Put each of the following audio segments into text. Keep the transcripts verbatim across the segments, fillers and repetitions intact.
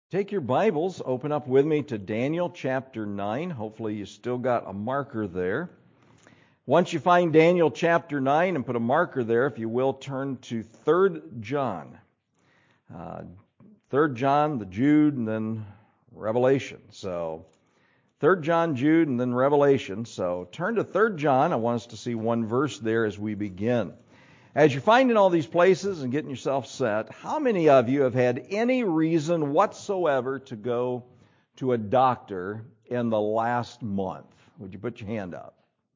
Take your Bibles, open up with me to Daniel chapter nine. Hopefully you still got a marker there. Once you find Daniel chapter nine and put a marker there, if you will, turn to Third John. Uh, Third John, the Jude, and then Revelation. So Third John, Jude, and then Revelation. So turn to Third John. I want us to see one verse there as we begin. As you're finding all these places and getting yourself set, how many of you have had any reason whatsoever to go to a doctor in the last month? Would you put your hand up?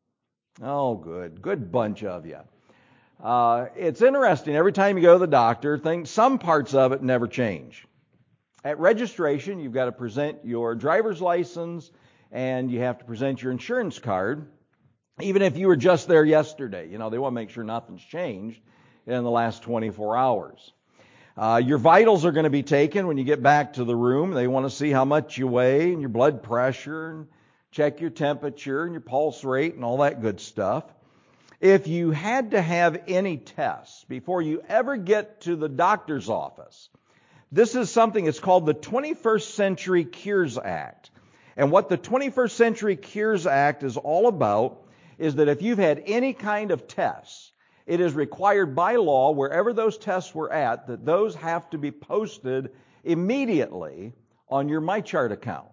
Oh, good. Good bunch of you. Uh, it's interesting. Every time you go to the doctor, things, some parts of it never change. At registration, you've got to present your driver's license and you have to present your insurance card. Even if you were just there yesterday, you know, they want to make sure nothing's changed in the last twenty-four hours. Uh, your vitals are going to be taken when you get back to the room. They want to see how much you weigh and your blood pressure and check your temperature and your pulse rate and all that good stuff. If you had to have any tests before you ever get to the doctor's office, this is something that's called the twenty-first Century Cures Act. And what the twenty-first Century Cures Act is all about is that if you've had any kind of tests, it is required by law, wherever those tests were at, that those have to be posted immediately on your MyChart account.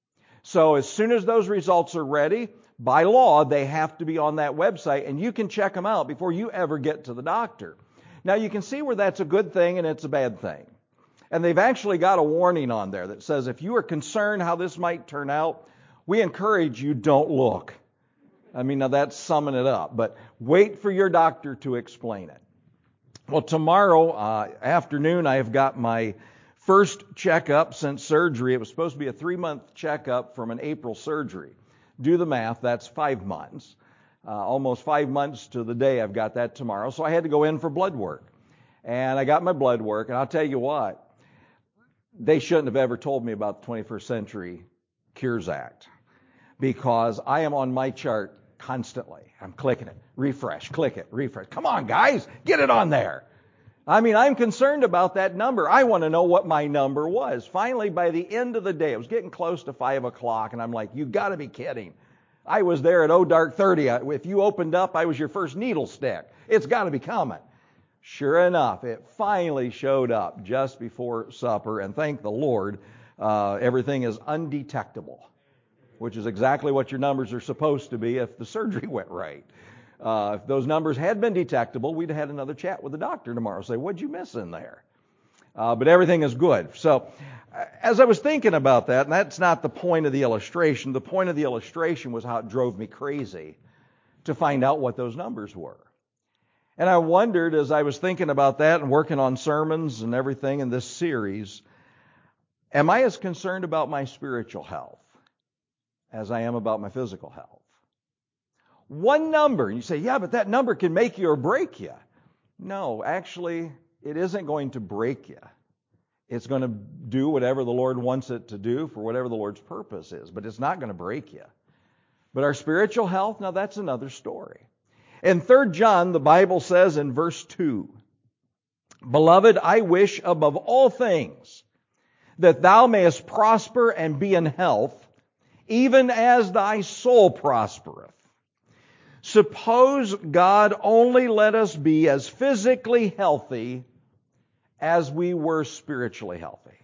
So as soon as those results are ready, by law, they have to be on that website, and you can check them out before you ever get to the doctor. Now, you can see where that's a good thing and it's a bad thing. And they've actually got a warning on there that says if you are concerned how this might turn out, we encourage you don't look. I mean, now that's summing it up, but wait for your doctor to explain it. Well, tomorrow uh, afternoon, I have got my first checkup since surgery. It was supposed to be a three-month checkup from an April surgery. Do the math, that's five months. Uh, almost five months to the day I've got that tomorrow. So I had to go in for blood work. And I got my blood work, and I'll tell you what, they shouldn't have ever told me about the twenty-first Century Cures Act, because I am on MyChart constantly. I'm clicking it, refresh, click it, refresh. Come on, guys, get it on there. I mean, I'm concerned about that number. I want to know what my number was. Finally, by the end of the day, it was getting close to five o'clock, and I'm like, you got to be kidding. I was there at oh dark thirty. If you opened up, I was your first needle stick. It's got to be coming. Sure enough, it finally showed up just before supper, and thank the Lord, uh, everything is undetectable, which is exactly what your numbers are supposed to be if the surgery went right. Uh, if those numbers had been detectable, we'd have had another chat with the doctor tomorrow. Say, what'd you miss in there? Uh, but everything is good. So as I was thinking about that, and that's not the point of the illustration, the point of the illustration was how it drove me crazy to find out what those numbers were. And I wondered, as I was thinking about that and working on sermons and everything in this series, am I as concerned about my spiritual health as I am about my physical health? One number, and you say, yeah, but that number can make you or break you. No, actually, it isn't going to break you. It's going to do whatever the Lord wants it to do for whatever the Lord's purpose is, but it's not going to break you. But our spiritual health, now that's another story. In Third John, the Bible says in verse two, Beloved, I wish above all things that thou mayest prosper and be in health, even as thy soul prospereth. Suppose God only let us be as physically healthy as we were spiritually healthy.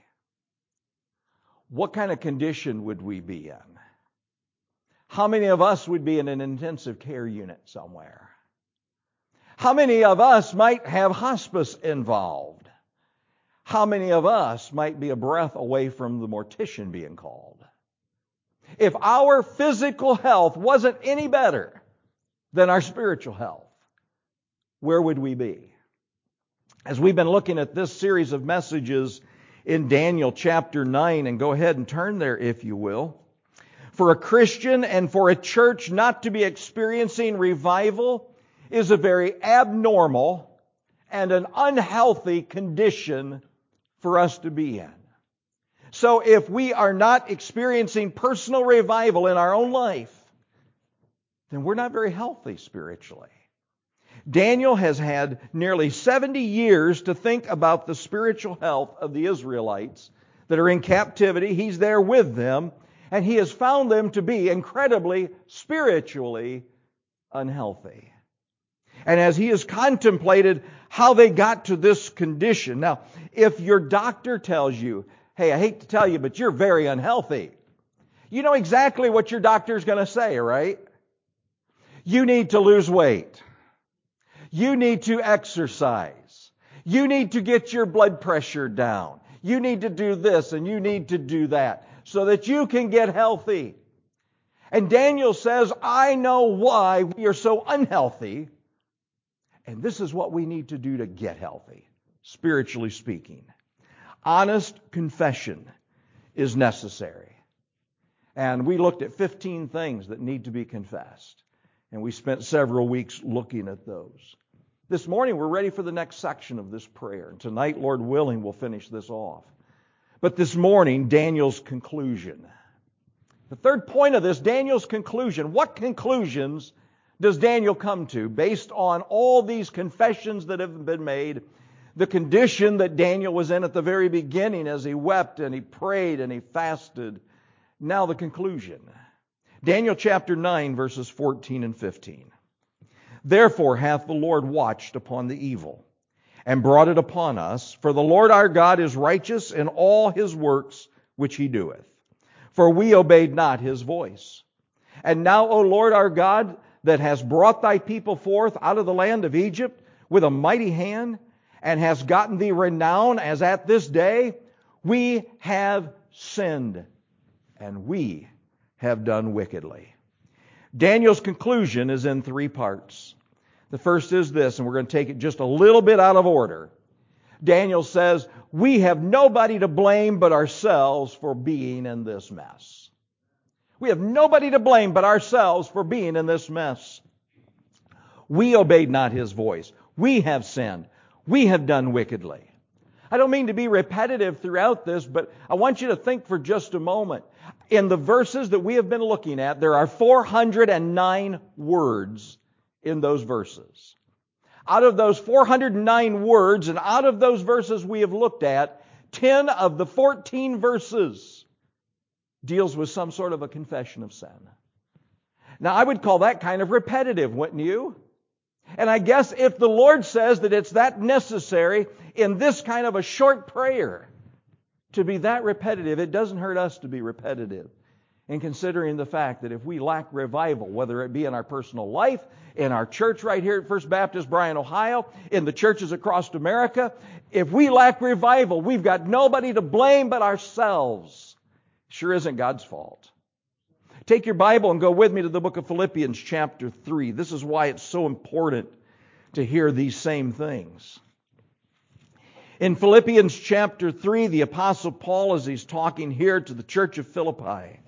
What kind of condition would we be in? How many of us would be in an intensive care unit somewhere? How many of us might have hospice involved? How many of us might be a breath away from the mortician being called? If our physical health wasn't any better than our spiritual health, where would we be? As we've been looking at this series of messages in Daniel chapter nine, and go ahead and turn there if you will, for a Christian and for a church not to be experiencing revival is a very abnormal and an unhealthy condition for us to be in. So if we are not experiencing personal revival in our own life, then we're not very healthy spiritually. Daniel has had nearly seventy years to think about the spiritual health of the Israelites that are in captivity. He's there with them, and he has found them to be incredibly spiritually unhealthy. And as he has contemplated how they got to this condition. Now, if your doctor tells you, hey, I hate to tell you, but you're very unhealthy, you know exactly what your doctor's going to say, right? You need to lose weight. You need to exercise. You need to get your blood pressure down. You need to do this and you need to do that so that you can get healthy. And Daniel says, I know why we are so unhealthy. And this is what we need to do to get healthy, spiritually speaking. Honest confession is necessary. And we looked at fifteen things that need to be confessed. And we spent several weeks looking at those. This morning we're ready for the next section of this prayer. And tonight, Lord willing, we'll finish this off. But this morning, Daniel's conclusion. The third point of this, Daniel's conclusion. What conclusions does Daniel come to based on all these confessions that have been made? The condition that Daniel was in at the very beginning as he wept and he prayed and he fasted. Now the conclusion. Daniel chapter nine, verses fourteen and fifteen. Therefore hath the Lord watched upon the evil, and brought it upon us. For the Lord our God is righteous in all His works which He doeth. For we obeyed not His voice. And now, O Lord our God, that hast brought Thy people forth out of the land of Egypt with a mighty hand, and hast gotten Thee renown as at this day, we have sinned, and we have done wickedly. Daniel's conclusion is in three parts. The first is this, and we're going to take it just a little bit out of order. Daniel says, we have nobody to blame but ourselves for being in this mess. We have nobody to blame but ourselves for being in this mess. We obeyed not His voice. We have sinned. We have done wickedly. I don't mean to be repetitive throughout this, but I want you to think for just a moment. In the verses that we have been looking at, there are four hundred nine words in those verses. Out of those four hundred nine words, and out of those verses we have looked at, ten of the fourteen verses deals with some sort of a confession of sin. Now, I would call that kind of repetitive, wouldn't you? And I guess if the Lord says that it's that necessary in this kind of a short prayer to be that repetitive, it doesn't hurt us to be repetitive. And considering the fact that if we lack revival, whether it be in our personal life, in our church right here at First Baptist Bryan, Ohio, in the churches across America, if we lack revival, we've got nobody to blame but ourselves. Sure isn't God's fault. Take your Bible and go with me to the book of Philippians chapter three. This is why it's so important to hear these same things. In Philippians chapter three, the Apostle Paul, as he's talking here to the church of Philippi.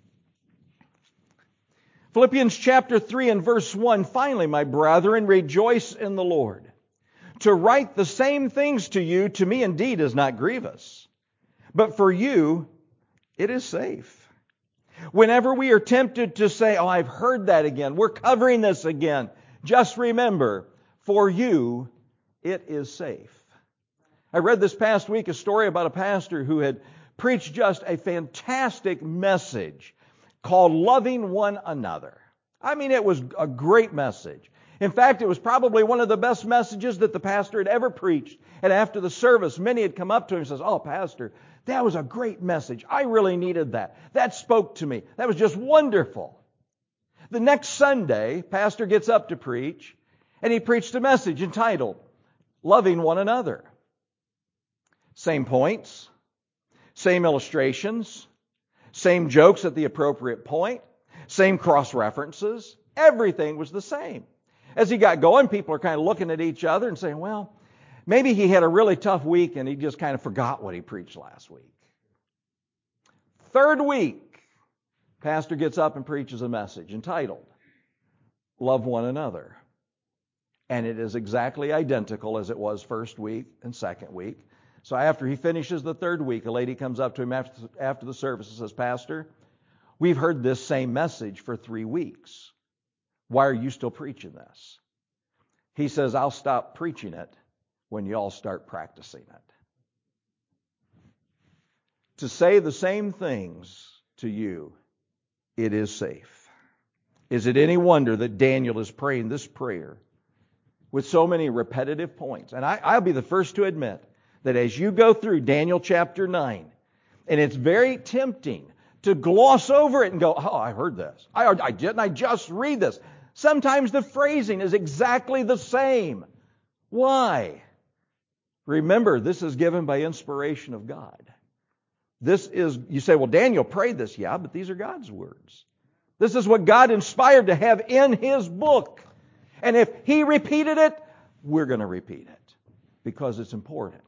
Philippians chapter three and verse one, finally, my brethren, rejoice in the Lord. To write the same things to you, to me indeed is not grievous, but for you it is safe. Whenever we are tempted to say, oh, I've heard that again, we're covering this again, just remember, for you it is safe. I read this past week a story about a pastor who had preached just a fantastic message called Loving One Another. I mean, it was a great message. In fact, it was probably one of the best messages that the pastor had ever preached. And after the service, many had come up to him and says, oh, Pastor, that was a great message. I really needed that. That spoke to me. That was just wonderful. The next Sunday, pastor gets up to preach, and he preached a message entitled, Loving One Another. Same points, same illustrations, same jokes at the appropriate point, same cross-references. Everything was the same. As he got going, people are kind of looking at each other and saying, well, maybe he had a really tough week and he just kind of forgot what he preached last week. Third week, pastor gets up and preaches a message entitled, Love One Another. And it is exactly identical as it was first week and second week. So after he finishes the third week, a lady comes up to him after, after the service and says, Pastor, we've heard this same message for three weeks. Why are you still preaching this? He says, I'll stop preaching it when you all start practicing it. to say the same things to you, it is safe. Is it any wonder that Daniel is praying this prayer with so many repetitive points? And I, I'll be the first to admit that as you go through Daniel chapter nine, and it's very tempting to gloss over it and go, oh, I heard this. I, I didn't I just read this? Sometimes the phrasing is exactly the same. Why? Remember, this is given by inspiration of God. This is, you say, well, Daniel prayed this. Yeah, but these are God's words. This is what God inspired to have in His book. And if He repeated it, we're going to repeat it because it's important.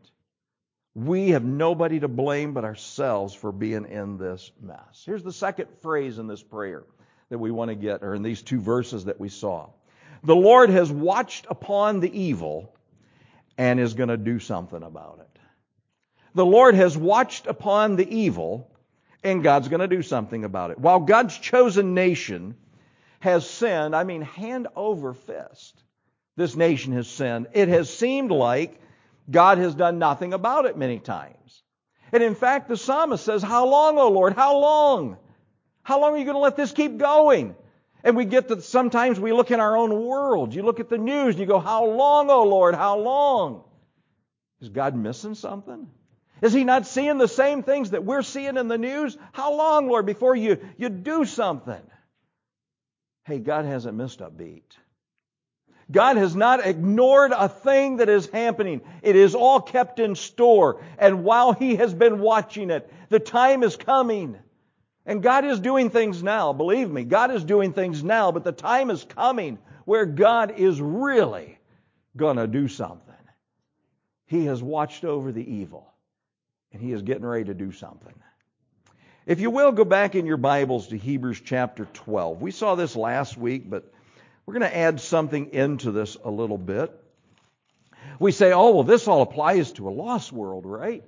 We have nobody to blame but ourselves for being in this mess. Here's the second phrase in this prayer that we want to get, or in these two verses that we saw. The Lord has watched upon the evil and is going to do something about it. The Lord has watched upon the evil and God's going to do something about it. While God's chosen nation has sinned, I mean hand over fist, this nation has sinned. It has seemed like God has done nothing about it many times. And in fact, the psalmist says, how long, O Lord? How long? How long are you going to let this keep going? And we get that sometimes we look in our own world. You look at the news and you go, how long, O Lord? How long? Is God missing something? Is He not seeing the same things that we're seeing in the news? How long, Lord, before you, you do something? Hey, God hasn't missed a beat. God has not ignored a thing that is happening. It is all kept in store. And while He has been watching it, the time is coming. And God is doing things now. Believe me, God is doing things now, but the time is coming where God is really going to do something. He has watched over the evil, and He is getting ready to do something. If you will, go back in your Bibles to Hebrews chapter twelve. We saw this last week, but we're going to add something into this a little bit. We say, oh, well, this all applies to a lost world, right?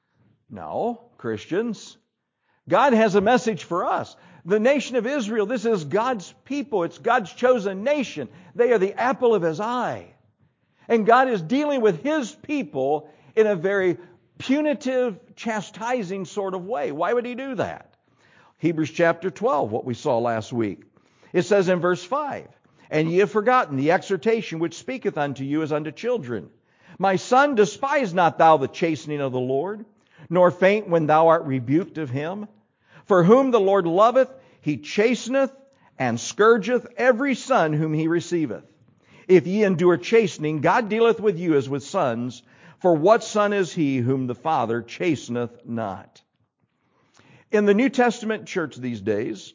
No, Christians. God has a message for us. The nation of Israel, this is God's people. It's God's chosen nation. They are the apple of His eye. And God is dealing with His people in a very punitive, chastising sort of way. Why would He do that? Hebrews chapter twelve, what we saw last week. It says in verse five, and ye have forgotten the exhortation which speaketh unto you as unto children. My son, despise not thou the chastening of the Lord, nor faint when thou art rebuked of Him. For whom the Lord loveth, He chasteneth and scourgeth every son whom He receiveth. If ye endure chastening, God dealeth with you as with sons. For what son is he whom the Father chasteneth not? In the New Testament church these days,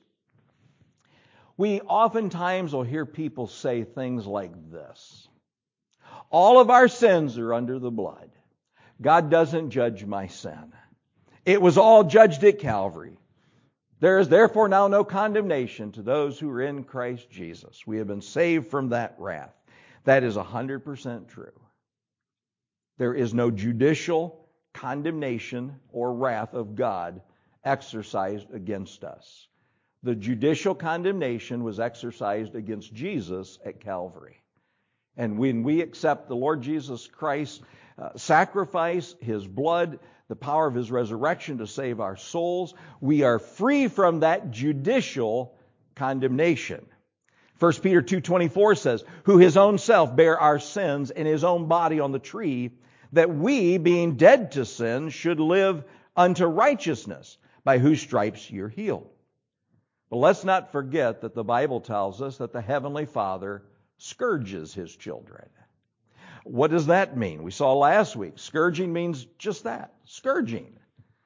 we oftentimes will hear people say things like this. All of our sins are under the blood. God doesn't judge my sin. It was all judged at Calvary. There is therefore now no condemnation to those who are in Christ Jesus. We have been saved from that wrath. That is one hundred percent true. There is no judicial condemnation or wrath of God exercised against us. The judicial condemnation was exercised against Jesus at Calvary. And when we accept the Lord Jesus Christ's uh, sacrifice, His blood, the power of His resurrection to save our souls, we are free from that judicial condemnation. First Peter two twenty-four says, who His own self bare our sins in His own body on the tree, that we, being dead to sin, should live unto righteousness, by whose stripes you're healed. But let's not forget that the Bible tells us that the Heavenly Father scourges His children. What does that mean? We saw last week, scourging means just that, scourging.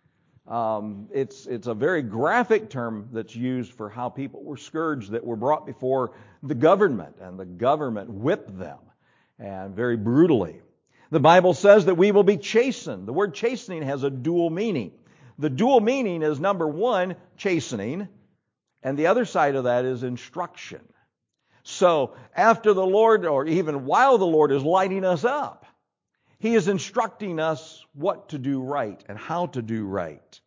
Um, it's, it's a very graphic term that's used for how people were scourged that were brought before the government, and the government whipped them, and very brutally. The Bible says that we will be chastened. The word chastening has a dual meaning. The dual meaning is, number one, chastening, and the other side of that is instruction. So after the Lord, or even while the Lord is lighting us up, He is instructing us what to do right and how to do right.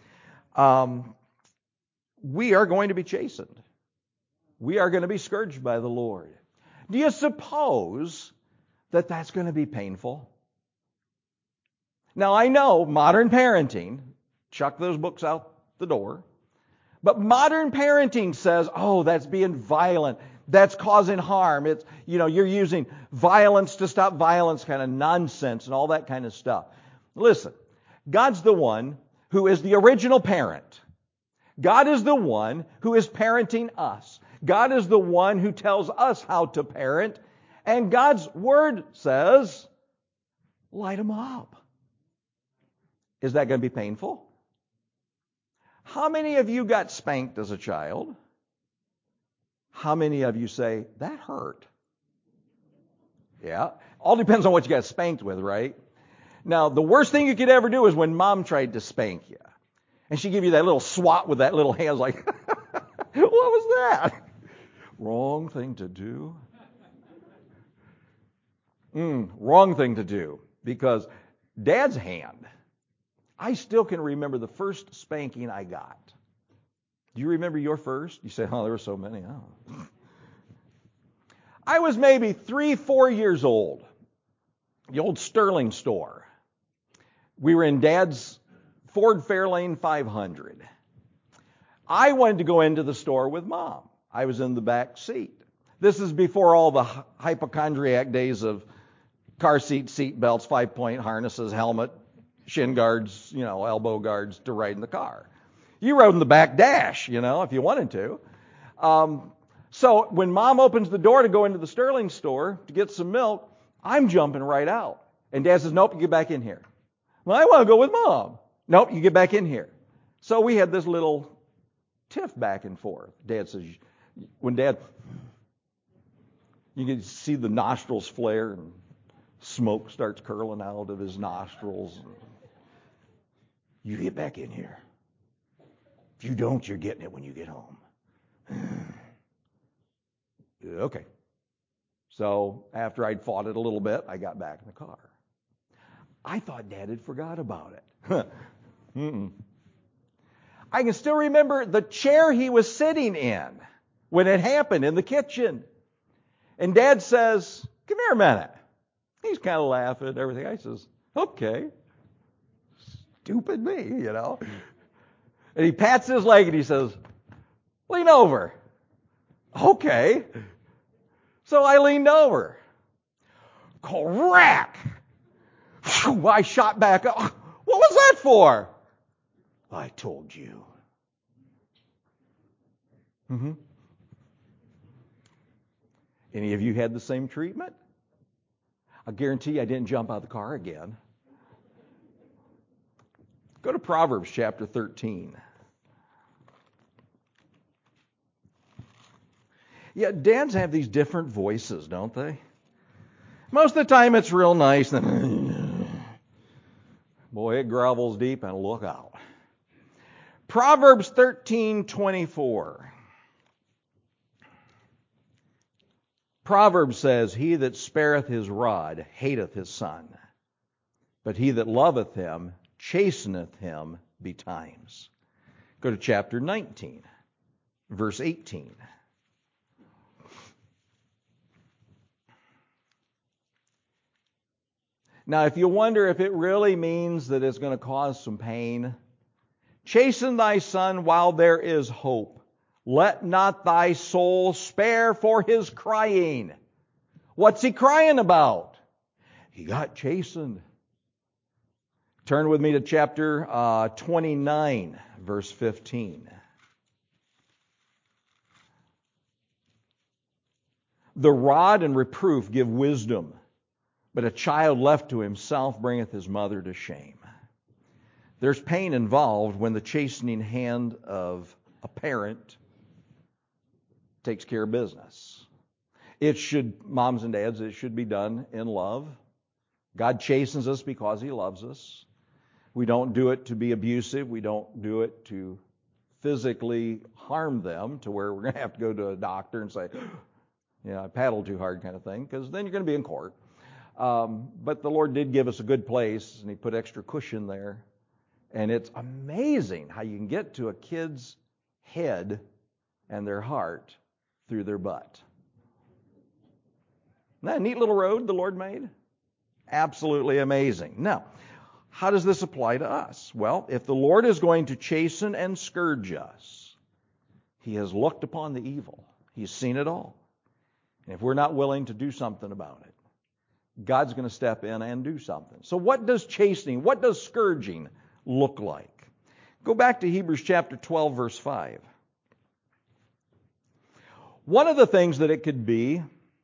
Um, we are going to be chastened. We are going to be scourged by the Lord. Do you suppose that that's going to be painful? Now, I know modern parenting chuck those books out the door. But modern parenting says, oh, that's being violent. That's causing harm. It's, you know, you're using violence to stop violence kind of nonsense and all that kind of stuff. Listen, God's the one who is the original parent. God is the one who is parenting us. God is the one who tells us how to parent. And God's Word says, light them up. Is that going to be painful? How many of you got spanked as a child? How many of you say, that hurt? Yeah. All depends on what you got spanked with, right? Now, the worst thing you could ever do is when mom tried to spank you. And she give you that little swat with that little hand, like, what was that? Wrong thing to do. Mm, wrong thing to do. Because Dad's hand, I still can remember the first spanking I got. Do you remember your first? You say, oh, there were so many. Oh. I was maybe three, four years old. The old Sterling store. We were in Dad's Ford Fairlane five hundred. I wanted to go into the store with Mom. I was in the back seat. This is before all the hypochondriac days of car seat, seat belts, five-point harnesses, helmet, shin guards, you know, elbow guards to ride in the car. You rode in the back dash, you know, if you wanted to. Um, so when Mom opens the door to go into the Sterling store to get some milk, I'm jumping right out. And Dad says, nope, you get back in here. Well, I want to go with Mom. Nope, you get back in here. So we had this little tiff back and forth. Dad says, when Dad, you can see the nostrils flare and smoke starts curling out of his nostrils. You get back in here. If you don't, you're getting it when you get home. Okay. So after I'd fought it a little bit, I got back in the car. I thought Dad had forgot about it. Mm-mm. I can still remember the chair he was sitting in when it happened in the kitchen. And Dad says, come here a minute. He's kind of laughing and everything. I says, okay. Stupid me, you know. And he pats his leg and he says, lean over. Okay. So I leaned over. Crack! I shot back up. What was that for? I told you. Mm-hmm. Any of you had the same treatment? I guarantee I didn't jump out of the car again. Go to Proverbs chapter thirteen. Yeah, dads have these different voices, don't they? Most of the time it's real nice. Boy, it grovels deep and look out. Proverbs thirteen twenty-four. Proverbs says, he that spareth his rod hateth his son, but he that loveth him chasteneth him betimes. Go to chapter nineteen, verse eighteen. Now, if you wonder if it really means that it's going to cause some pain, chasten thy son while there is hope. Let not thy soul spare for his crying. What's he crying about? He got chastened. Turn with me to chapter uh, twenty-nine, verse fifteen. The rod and reproof give wisdom, but a child left to himself bringeth his mother to shame. There's pain involved when the chastening hand of a parent takes care of business. It should, moms and dads, it should be done in love. God chastens us because He loves us. We don't do it to be abusive. We don't do it to physically harm them to where we're going to have to go to a doctor and say, yeah, I paddled too hard kind of thing, because then you're going to be in court. Um, but the Lord did give us a good place, and He put extra cushion there. And it's amazing how you can get to a kid's head and their heart through their butt. Isn't that a neat little road the Lord made? Absolutely amazing. Now, how does this apply to us? Well, if the Lord is going to chasten and scourge us, He has looked upon the evil. He's seen it all. And if we're not willing to do something about it, God's going to step in and do something. So what does chastening, what does scourging look like? Go back to Hebrews chapter twelve, verse five. One of the things that it could be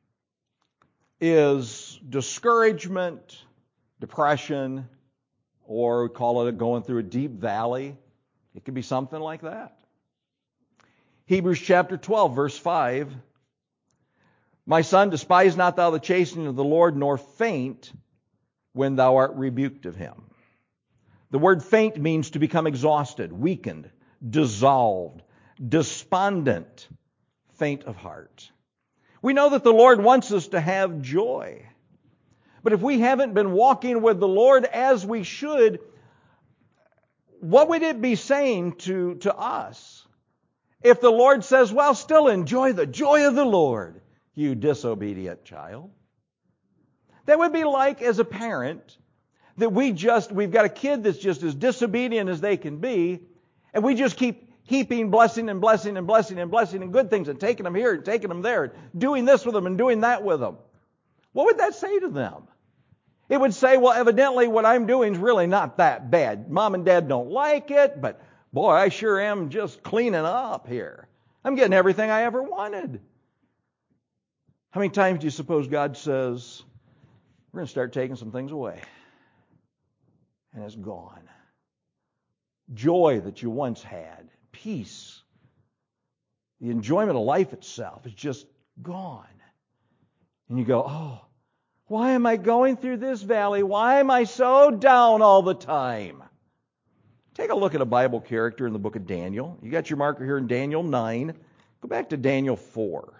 is discouragement, depression, or we call it going through a deep valley. It could be something like that. Hebrews chapter twelve, verse five. My son, despise not thou the chastening of the Lord, nor faint when thou art rebuked of Him. The word faint means to become exhausted, weakened, dissolved, despondent, faint of heart. We know that the Lord wants us to have joy. But if we haven't been walking with the Lord as we should, what would it be saying to, to us? If the Lord says, well, still enjoy the joy of the Lord, you disobedient child. That would be like, as a parent, that we just, we've got a kid that's just as disobedient as they can be, and we just keep heaping blessing and blessing and blessing and blessing and good things and taking them here and taking them there and doing this with them and doing that with them. What would that say to them? It would say, well, evidently what I'm doing is really not that bad. Mom and Dad don't like it, but boy, I sure am just cleaning up here. I'm getting everything I ever wanted. How many times do you suppose God says, we're going to start taking some things away? And it's gone. Joy that you once had, peace, the enjoyment of life itself is just gone. And you go, oh, why am I going through this valley? Why am I so down all the time? Take a look at a Bible character in the book of Daniel. You got your marker here in Daniel nine. Go back to Daniel four.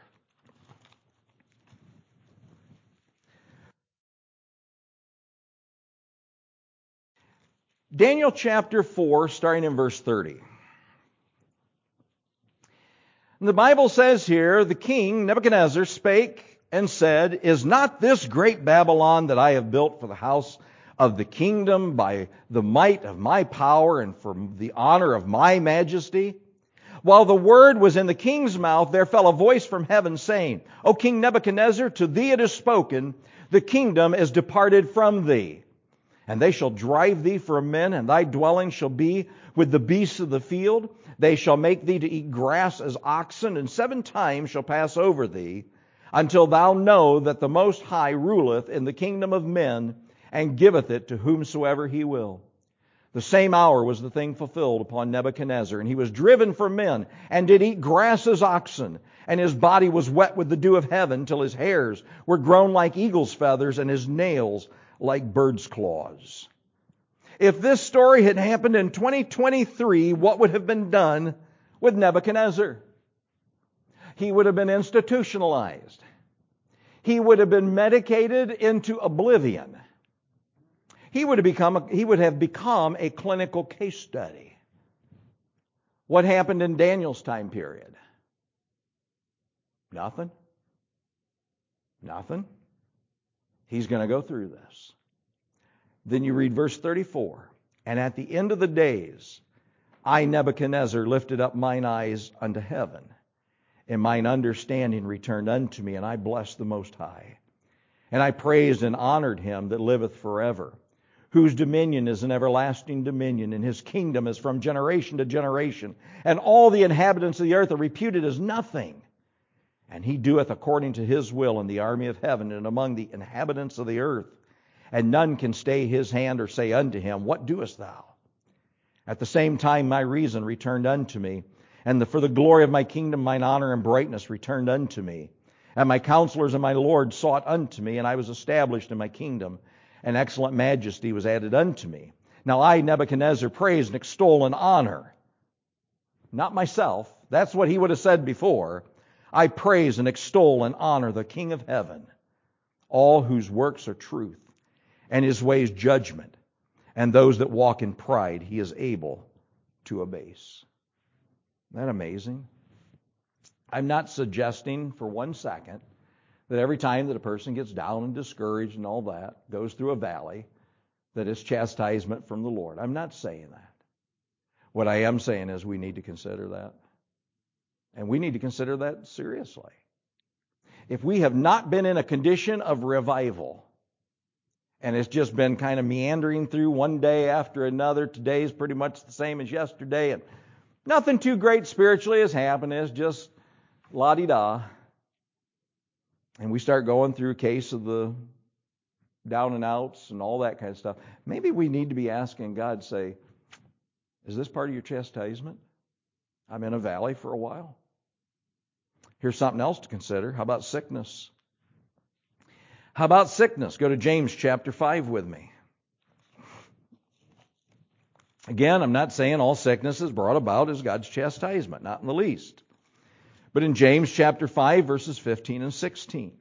Daniel chapter four, starting in verse thirty. And the Bible says here, the king Nebuchadnezzar spake and said, is not this great Babylon that I have built for the house of the kingdom by the might of my power and for the honor of my majesty? While the word was in the king's mouth, there fell a voice from heaven saying, O King Nebuchadnezzar, to thee it is spoken, the kingdom is departed from thee. And they shall drive thee from men, and thy dwelling shall be with the beasts of the field. They shall make thee to eat grass as oxen, and seven times shall pass over thee, until thou know that the Most High ruleth in the kingdom of men, and giveth it to whomsoever He will. The same hour was the thing fulfilled upon Nebuchadnezzar, and he was driven from men, and did eat grass as oxen, and his body was wet with the dew of heaven, till his hairs were grown like eagle's feathers, and his nails like bird's claws. If this story had happened in twenty twenty-three, what would have been done with Nebuchadnezzar? He would have been institutionalized. He would have been medicated into oblivion. He would have become a, he would have become a clinical case study. What happened in Daniel's time period? Nothing. Nothing. He's going to go through this. Then you read verse thirty-four. And at the end of the days, I, Nebuchadnezzar, lifted up mine eyes unto heaven, and mine understanding returned unto me, and I blessed the Most High. And I praised and honored Him that liveth forever, whose dominion is an everlasting dominion, and His kingdom is from generation to generation. And all the inhabitants of the earth are reputed as nothing. And He doeth according to His will in the army of heaven and among the inhabitants of the earth. And none can stay His hand or say unto Him, What doest thou? At the same time my reason returned unto me, and the, for the glory of my kingdom mine honor and brightness returned unto me. And my counselors and my Lord sought unto me, and I was established in my kingdom, and excellent majesty was added unto me. Now I, Nebuchadnezzar, praise and extol and honor, not myself. That's what he would have said before. I praise and extol and honor the King of heaven, all whose works are truth, and His ways judgment, and those that walk in pride He is able to abase. Isn't that amazing? I'm not suggesting for one second that every time that a person gets down and discouraged and all that, goes through a valley, that it's chastisement from the Lord. I'm not saying that. What I am saying is we need to consider that. And we need to consider that seriously. If we have not been in a condition of revival, and it's just been kind of meandering through one day after another, today is pretty much the same as yesterday, and nothing too great spiritually has happened, it's just la-di-da. And we start going through a case of the down and outs and all that kind of stuff. Maybe we need to be asking God, say, is this part of your chastisement? I'm in a valley for a while. Here's something else to consider. How about sickness? How about sickness? Go to James chapter five with me. Again, I'm not saying all sickness is brought about as God's chastisement, not in the least. But in James chapter five, verses fifteen and sixteen.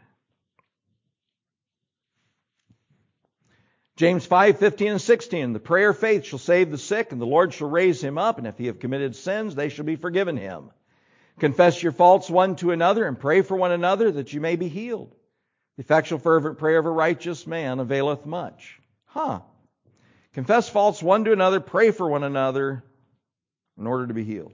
James five, fifteen and sixteen. The prayer of faith shall save the sick, and the Lord shall raise him up, and if he have committed sins, they shall be forgiven him. Confess your faults one to another, and pray for one another, that you may be healed. The effectual fervent prayer of a righteous man availeth much. Huh. Confess faults one to another, pray for one another, in order to be healed.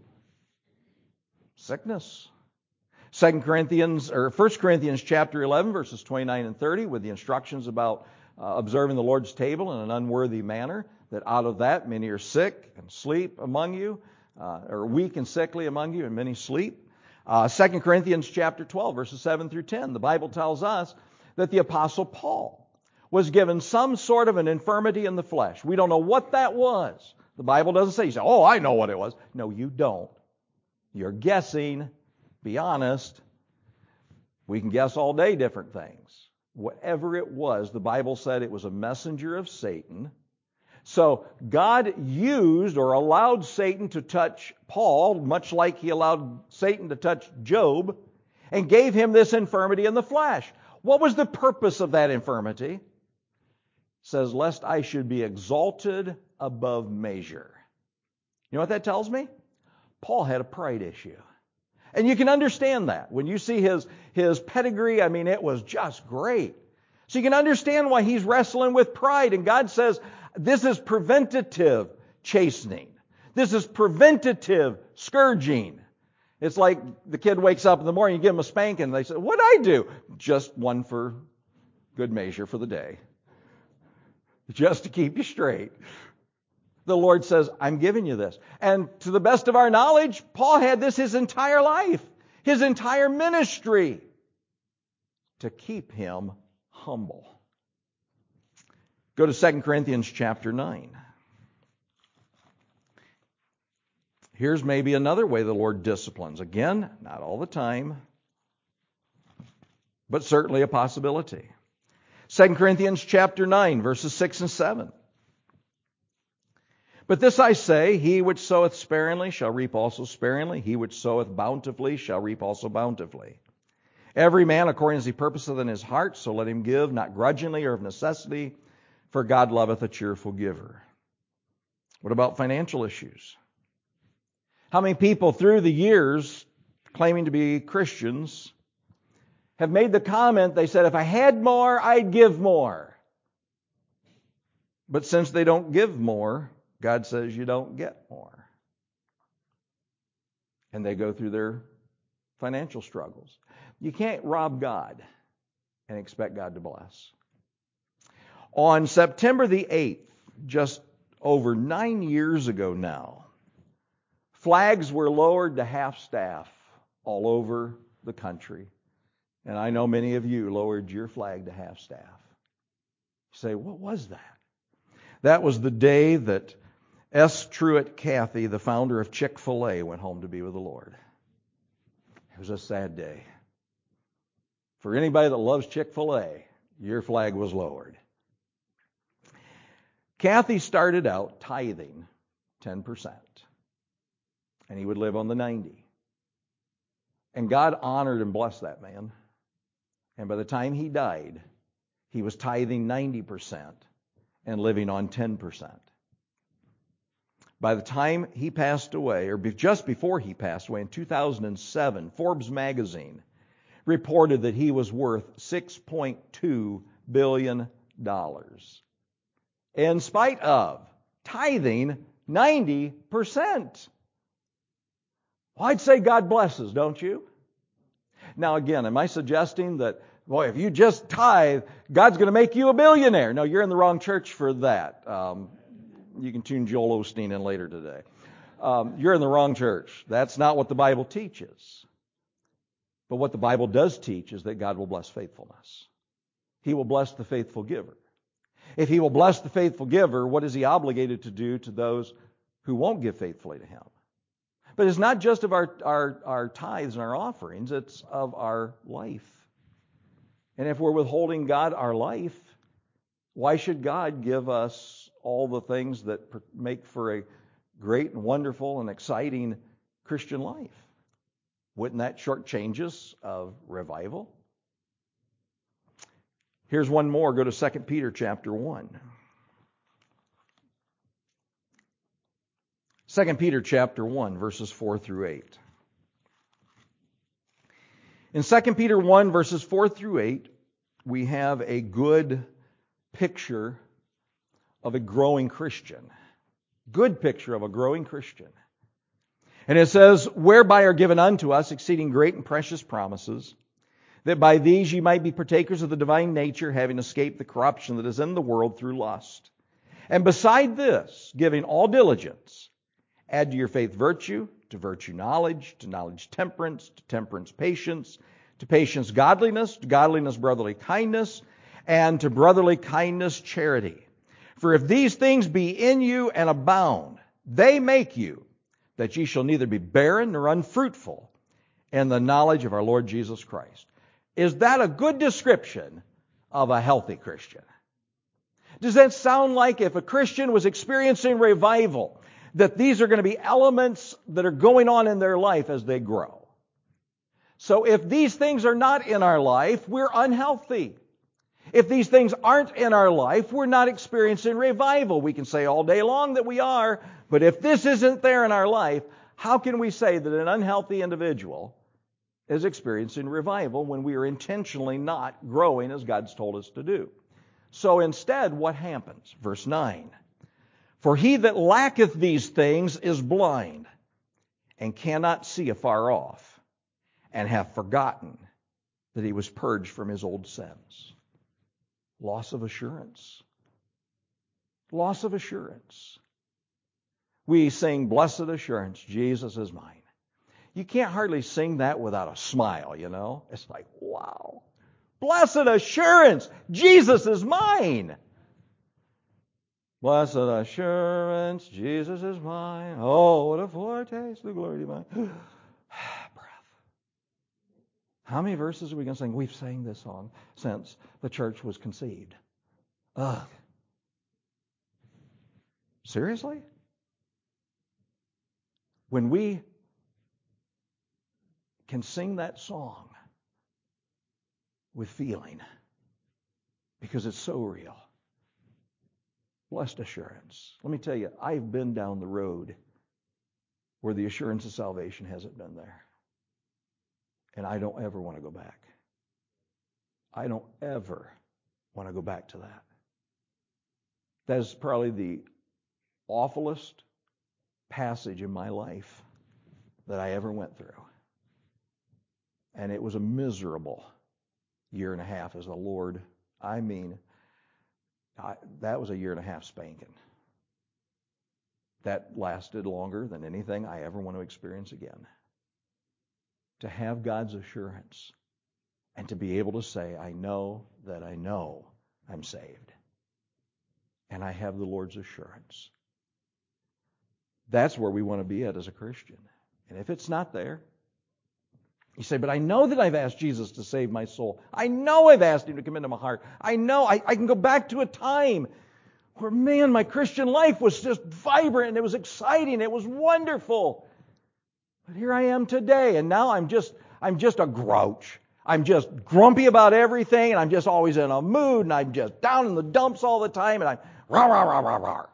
Sickness. Second Corinthians, or First Corinthians chapter eleven, verses twenty-nine and thirty, with the instructions about uh, observing the Lord's table in an unworthy manner, that out of that many are sick and sleep among you, uh, or weak and sickly among you, and many sleep. Uh, Second Corinthians chapter twelve, verses seven through ten, the Bible tells us that the Apostle Paul was given some sort of an infirmity in the flesh. We don't know what that was. The Bible doesn't say, you say, oh, I know what it was. No, you don't. You're guessing. Be honest. We can guess all day different things. Whatever it was, the Bible said it was a messenger of Satan. So God used or allowed Satan to touch Paul, much like he allowed Satan to touch Job, and gave him this infirmity in the flesh. What was the purpose of that infirmity? It says, lest I should be exalted above measure. You know what that tells me? Paul had a pride issue. And you can understand that. When you see his, his pedigree, I mean, it was just great. So you can understand why he's wrestling with pride. And God says, this is preventative chastening. This is preventative scourging. It's like the kid wakes up in the morning, you give him a spanking, and they say, what'd I do? Just one for good measure for the day. Just to keep you straight. The Lord says, I'm giving you this. And to the best of our knowledge, Paul had this his entire life, his entire ministry, to keep him humble. Go to Second Corinthians chapter nine. Here's maybe another way the Lord disciplines. Again, not all the time, but certainly a possibility. Second Corinthians chapter nine, verses six and seven. But this I say, he which soweth sparingly shall reap also sparingly. He which soweth bountifully shall reap also bountifully. Every man according as he purposeth in his heart, so let him give, not grudgingly or of necessity, for God loveth a cheerful giver. What about financial issues? How many people through the years, claiming to be Christians, have made the comment, they said, if I had more, I'd give more. But since they don't give more, God says you don't get more. And they go through their financial struggles. You can't rob God and expect God to bless. On September the eighth, just over nine years ago now, flags were lowered to half-staff all over the country. And I know many of you lowered your flag to half-staff. You say, what was that? That was the day that S. Truett Cathy, the founder of Chick-fil-A, went home to be with the Lord. It was a sad day. For anybody that loves Chick-fil-A, your flag was lowered. Cathy started out tithing ten percent. And he would live on the ninety. And God honored and blessed that man. And by the time he died, he was tithing ninety percent and living on ten percent. By the time he passed away, or just before he passed away in two thousand seven, Forbes magazine reported that he was worth six point two billion dollars. in spite of tithing ninety percent. Well, I'd say God blesses, don't you? Now again, am I suggesting that, boy, if you just tithe, God's going to make you a billionaire? No, you're in the wrong church for that. Um, you can tune Joel Osteen in later today. Um, you're in the wrong church. That's not what the Bible teaches. But what the Bible does teach is that God will bless faithfulness. He will bless the faithful giver. If He will bless the faithful giver, what is He obligated to do to those who won't give faithfully to Him? But it's not just of our, our, our tithes and our offerings, it's of our life. And if we're withholding God our life, why should God give us all the things that make for a great and wonderful and exciting Christian life? Wouldn't that shortchange us of revival? Here's one more. Go to Second Peter chapter one. Second Peter chapter one, verses four through eight. In Second Peter one, verses four through eight, we have a good picture of a growing Christian. Good picture of a growing Christian. And it says, whereby are given unto us exceeding great and precious promises, that by these ye might be partakers of the divine nature, having escaped the corruption that is in the world through lust. And beside this, giving all diligence, add to your faith virtue, to virtue knowledge, to knowledge temperance, to temperance patience, to patience godliness, to godliness brotherly kindness, and to brotherly kindness charity. For if these things be in you and abound, they make you, that ye shall neither be barren nor unfruitful in the knowledge of our Lord Jesus Christ. Is that a good description of a healthy Christian? Does that sound like if a Christian was experiencing revival, that these are going to be elements that are going on in their life as they grow? So if these things are not in our life, we're unhealthy. If these things aren't in our life, we're not experiencing revival. We can say all day long that we are, but if this isn't there in our life, how can we say that an unhealthy individual is experiencing revival when we are intentionally not growing as God's told us to do? So instead, what happens? Verse nine. For he that lacketh these things is blind, and cannot see afar off, and hath forgotten that he was purged from his old sins. Loss of assurance. Loss of assurance. We sing, blessed assurance, Jesus is mine. You can't hardly sing that without a smile, you know. It's like, wow. Blessed assurance, Jesus is mine. Blessed assurance, Jesus is mine. Oh, what a foretaste of the glory divine. Breath. How many verses are we going to sing? We've sang this song since the church was conceived. Ugh. Seriously? When we can sing that song with feeling, because it's so real. Blessed assurance. Let me tell you, I've been down the road where the assurance of salvation hasn't been there. And I don't ever want to go back. I don't ever want to go back to that. That is probably the awfulest passage in my life that I ever went through. And it was a miserable year and a half as the Lord, I mean, I, that was a year and a half spanking. That lasted longer than anything I ever want to experience again. To have God's assurance and to be able to say, I know that I know I'm saved. And I have the Lord's assurance. That's where we want to be at as a Christian. And if it's not there, you say, but I know that I've asked Jesus to save my soul. I know I've asked Him to come into my heart. I know I, I can go back to a time where, man, my Christian life was just vibrant and it was exciting. It was wonderful. But here I am today, and now I'm just I'm just a grouch. I'm just grumpy about everything, and I'm just always in a mood, and I'm just down in the dumps all the time, and I'm rah, rah, rah, rah, rah.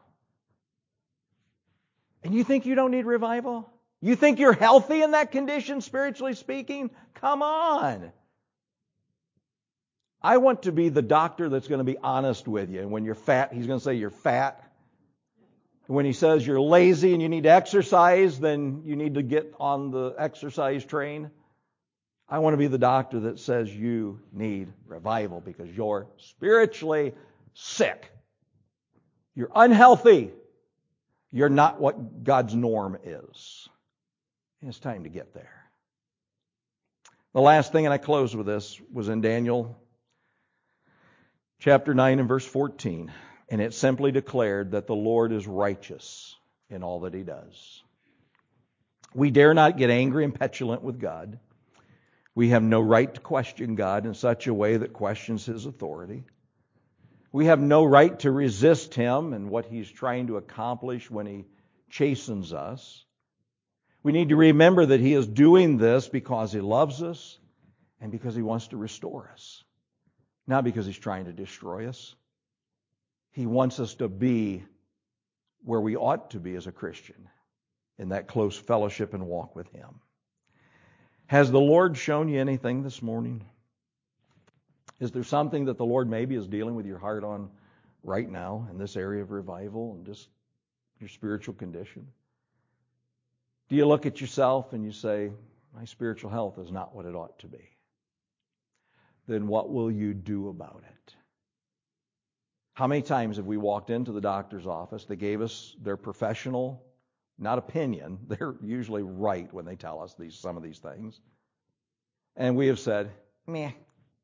And you think you don't need revival? You think you're healthy in that condition, spiritually speaking? Come on. I want to be the doctor that's going to be honest with you. And when you're fat, he's going to say you're fat. When he says you're lazy and you need to exercise, then you need to get on the exercise train. I want to be the doctor that says you need revival because you're spiritually sick. You're unhealthy. You're not what God's norm is. And it's time to get there. The last thing, and I close with this, was in Daniel chapter nine and verse fourteen. And it simply declared that the Lord is righteous in all that He does. We dare not get angry and petulant with God. We have no right to question God in such a way that questions His authority. We have no right to resist Him and what He's trying to accomplish when He chastens us. We need to remember that He is doing this because He loves us and because He wants to restore us. Not because He's trying to destroy us. He wants us to be where we ought to be as a Christian, in that close fellowship and walk with Him. Has the Lord shown you anything this morning? Is there something that the Lord maybe is dealing with your heart on right now in this area of revival and just your spiritual condition? Do you look at yourself and you say, my spiritual health is not what it ought to be? Then what will you do about it? How many times have we walked into the doctor's office? They gave us their professional, not opinion. They're usually right when they tell us these some of these things. And we have said, meh.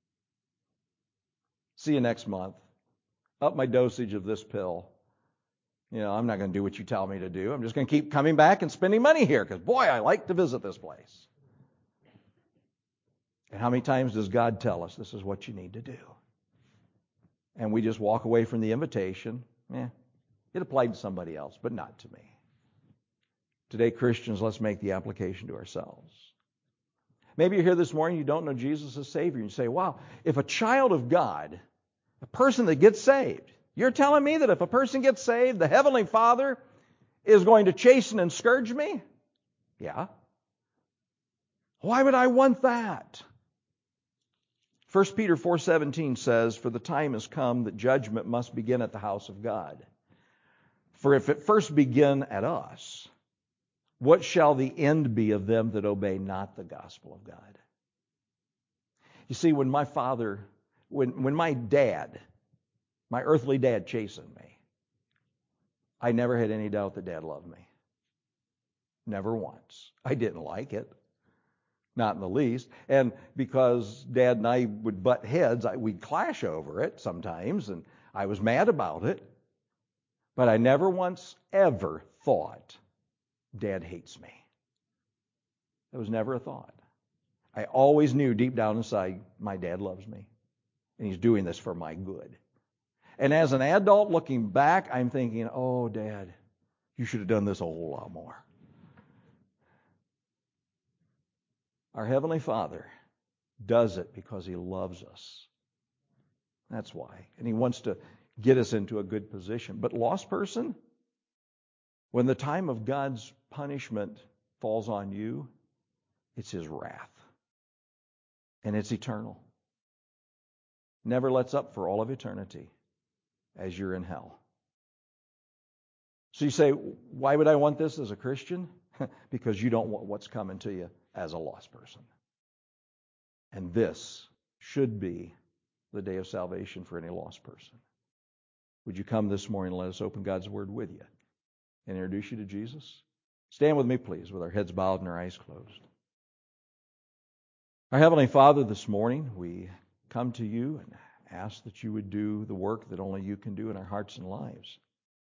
See you next month. Up my dosage of this pill. You know, I'm not going to do what you tell me to do. I'm just going to keep coming back and spending money here because, boy, I like to visit this place. And how many times does God tell us this is what you need to do? And we just walk away from the invitation. Eh, it applied to somebody else, but not to me. Today, Christians, let's make the application to ourselves. Maybe you're here this morning, you don't know Jesus as Savior, and you say, wow, if a child of God, a person that gets saved, you're telling me that if a person gets saved, the Heavenly Father is going to chasten and scourge me? Yeah. Why would I want that? First Peter four seventeen says, for the time has come that judgment must begin at the house of God. For if it first begin at us, what shall the end be of them that obey not the gospel of God? You see, when my father, when, when my dad, my earthly dad chastened me, I never had any doubt that Dad loved me. Never once. I didn't like it. Not in the least. And because Dad and I would butt heads, I, we'd clash over it sometimes, and I was mad about it. But I never once ever thought, Dad hates me. That was never a thought. I always knew deep down inside, my dad loves me. And he's doing this for my good. And as an adult looking back, I'm thinking, oh, Dad, you should have done this a whole lot more. Our Heavenly Father does it because He loves us. That's why. And He wants to get us into a good position. But lost person, when the time of God's punishment falls on you, it's His wrath. And it's eternal. Never lets up for all of eternity as you're in hell. So you say, why would I want this as a Christian? Because you don't want what's coming to you as a lost person. And this should be the day of salvation for any lost person. Would you come this morning and let us open God's Word with you and introduce you to Jesus? Stand with me, please, with our heads bowed and our eyes closed. Our Heavenly Father, this morning we come to you and ask that you would do the work that only you can do in our hearts and lives.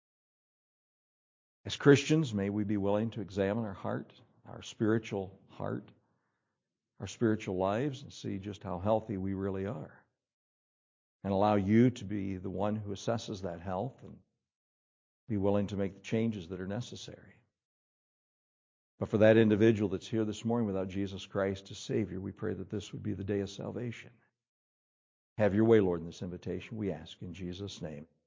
As Christians, may we be willing to examine our heart, our spiritual heart, our spiritual lives, and see just how healthy we really are. And allow you to be the one who assesses that health and be willing to make the changes that are necessary. But for that individual that's here this morning without Jesus Christ as Savior, we pray that this would be the day of salvation. Have your way, Lord, in this invitation, we ask in Jesus' name.